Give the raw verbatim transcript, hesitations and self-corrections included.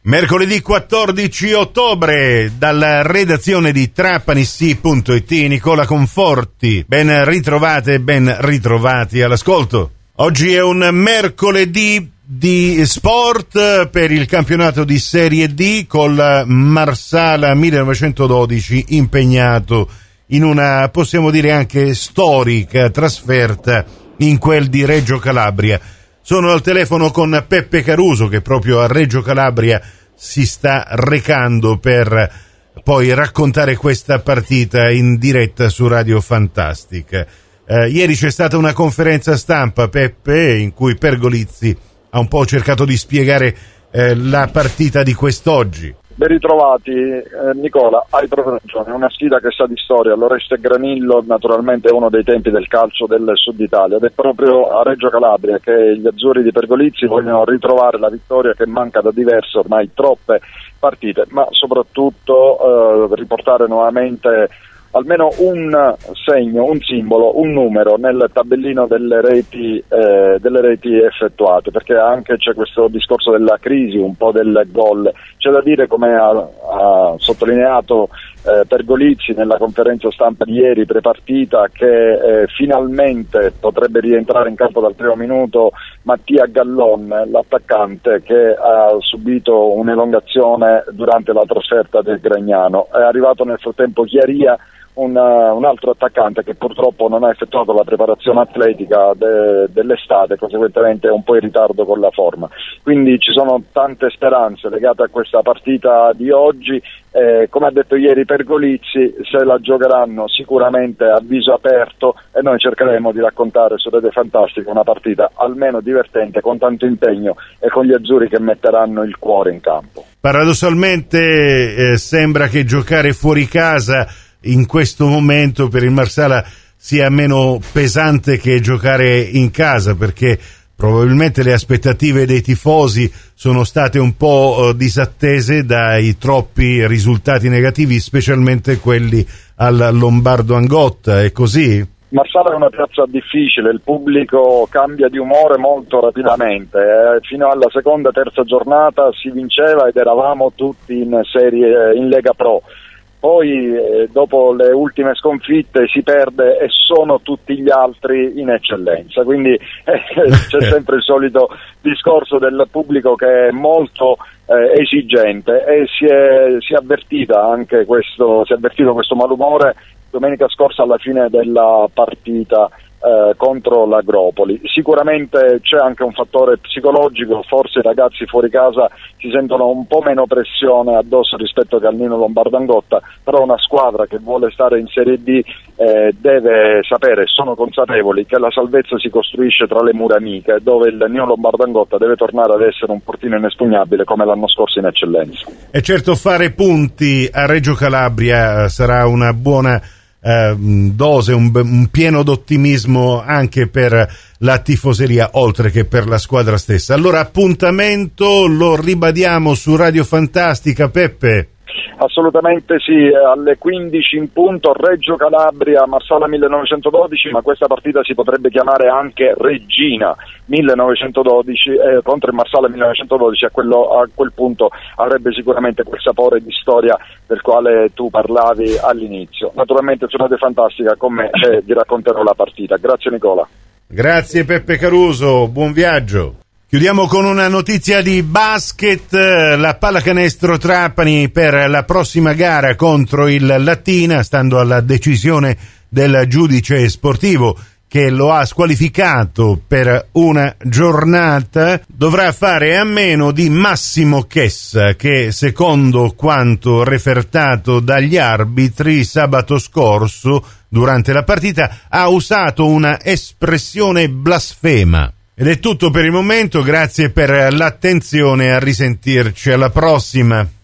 Mercoledì quattordici ottobre, dalla redazione di Trapani.si punto it, Nicola Conforti. Ben ritrovate e ben ritrovati all'ascolto. Oggi è un mercoledì di sport per il campionato di Serie D, col Marsala millenovecentododici impegnato in una, possiamo dire anche storica, trasferta in quel di Reggio Calabria. Sono al telefono con Peppe Caruso, che proprio a Reggio Calabria si sta recando per poi raccontare questa partita in diretta su Radio Fantastica. Eh, ieri c'è stata una conferenza stampa, Peppe, in cui Pergolizzi ha un po' cercato di spiegare eh, la partita di quest'oggi. Ben ritrovati, eh, Nicola, hai proprio ragione, è una sfida che sa di storia. L'Oreste Granillo naturalmente è uno dei tempi del calcio del Sud Italia ed è proprio a Reggio Calabria che gli azzurri di Pergolizzi vogliono ritrovare la vittoria che manca da diverse, ormai troppe partite, ma soprattutto eh, riportare nuovamente almeno un segno, un simbolo, un numero nel tabellino delle reti, eh, delle reti effettuate, perché anche c'è questo discorso della crisi, un po' del gol. C'è da dire, come ha, ha sottolineato eh, Pergolizzi nella conferenza stampa di ieri prepartita, che eh, finalmente potrebbe rientrare in campo dal primo minuto Mattia Gallon, l'attaccante che ha subito un'elongazione durante la trasferta del Gragnano. È arrivato nel frattempo Chiaria, Un, uh, un altro attaccante che purtroppo non ha effettuato la preparazione atletica de, dell'estate, conseguentemente è un po' in ritardo con la forma. Quindi ci sono tante speranze legate a questa partita di oggi. Eh, come ha detto ieri Pergolizzi, se la giocheranno sicuramente a viso aperto e noi cercheremo di raccontare su Rete Fantastica una partita almeno divertente, con tanto impegno e con gli azzurri che metteranno il cuore in campo. Paradossalmente eh, sembra che giocare fuori casa in questo momento per il Marsala sia meno pesante che giocare in casa, perché probabilmente le aspettative dei tifosi sono state un po' disattese dai troppi risultati negativi, specialmente quelli al Lombardo Angotta. È così? Marsala è una piazza difficile, il pubblico cambia di umore molto rapidamente, eh, fino alla seconda, terza giornata si vinceva ed eravamo tutti in serie, in Lega Pro. Poi eh, dopo le ultime sconfitte si perde e sono tutti gli altri in eccellenza, quindi eh, c'è sempre il solito discorso del pubblico che è molto eh, esigente e si è, si è avvertita anche questo, si è avvertito questo malumore domenica scorsa alla fine della partita Eh, contro l'Agropoli. Sicuramente c'è anche un fattore psicologico, forse i ragazzi fuori casa si sentono un po' meno pressione addosso rispetto che al Nino Lombardo Angotta, però una squadra che vuole stare in Serie D eh, deve sapere, sono consapevoli che la salvezza si costruisce tra le mura amiche, dove il Nino Lombardo Angotta deve tornare ad essere un portino inespugnabile come l'anno scorso in eccellenza. E certo, fare punti a Reggio Calabria sarà una buona Uh, dose, un, un pieno d'ottimismo anche per la tifoseria, oltre che per la squadra stessa. Allora, appuntamento lo ribadiamo su Radio Fantastica, Peppe? Assolutamente sì, alle quindici in punto, Reggio Calabria, Marsala millenovecentododici, ma questa partita si potrebbe chiamare anche Regina millenovecentododici eh, contro il Marsala millenovecentododici. A, quello, a quel punto avrebbe sicuramente quel sapore di storia del quale tu parlavi all'inizio. Naturalmente su Radio Fantastica con me eh, vi racconterò la partita. Grazie Nicola. Grazie Peppe Caruso, buon viaggio. Chiudiamo con una notizia di basket, la pallacanestro Trapani per la prossima gara contro il Latina, stando alla decisione del giudice sportivo che lo ha squalificato per una giornata, dovrà fare a meno di Massimo Chessa, che secondo quanto refertato dagli arbitri sabato scorso durante la partita ha usato una espressione blasfema. Ed è tutto per il momento, grazie per l'attenzione, a risentirci alla prossima.